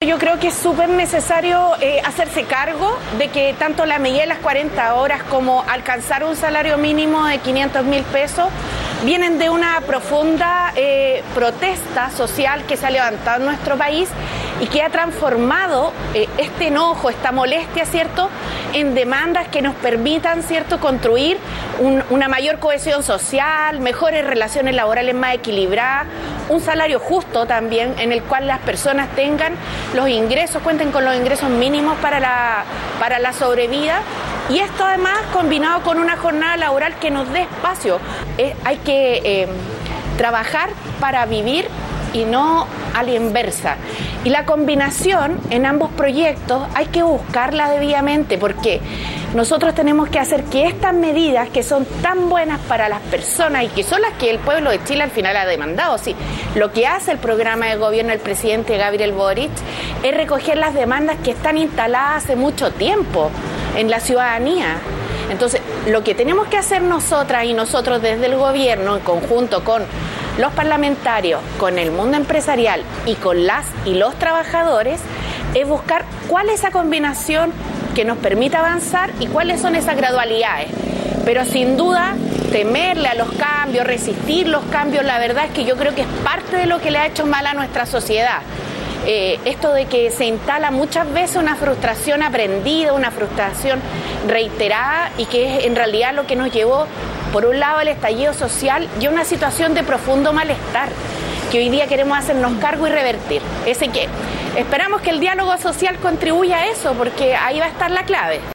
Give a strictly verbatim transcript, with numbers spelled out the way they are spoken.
yo creo que es súper necesario eh, hacerse cargo de que tanto la medida de las cuarenta horas como alcanzar un salario mínimo de quinientos mil pesos vienen de una profunda eh, protesta social que se ha levantado en nuestro país y que ha transformado eh, este enojo, esta molestia, ¿cierto?, en demandas que nos permitan, ¿cierto?, construir un, una mayor cohesión social, mejores relaciones laborales más equilibradas, un salario justo también, en el cual las personas tengan los ingresos, cuenten con los ingresos mínimos para la, para la sobrevida. Y esto además combinado con una jornada laboral que nos dé espacio. Eh, hay que eh, trabajar para vivir y no a la inversa. Y la combinación en ambos proyectos hay que buscarla debidamente, porque nosotros tenemos que hacer que estas medidas que son tan buenas para las personas y que son las que el pueblo de Chile al final ha demandado, sí, lo que hace el programa de gobierno del presidente Gabriel Boric es recoger las demandas que están instaladas hace mucho tiempo en la ciudadanía. Entonces, lo que tenemos que hacer nosotras y nosotros desde el gobierno, en conjunto con los parlamentarios, con el mundo empresarial y con las y los trabajadores, es buscar cuál es esa combinación que nos permita avanzar y cuáles son esas gradualidades. Pero sin duda, temerle a los cambios, resistir los cambios, la verdad es que yo creo que es parte de lo que le ha hecho mal a nuestra sociedad. Eh, esto de que se instala muchas veces una frustración aprendida, una frustración reiterada y que es en realidad lo que nos llevó, por un lado, al estallido social y a una situación de profundo malestar que hoy día queremos hacernos cargo y revertir. Ese que esperamos que el diálogo social contribuya a eso, porque ahí va a estar la clave.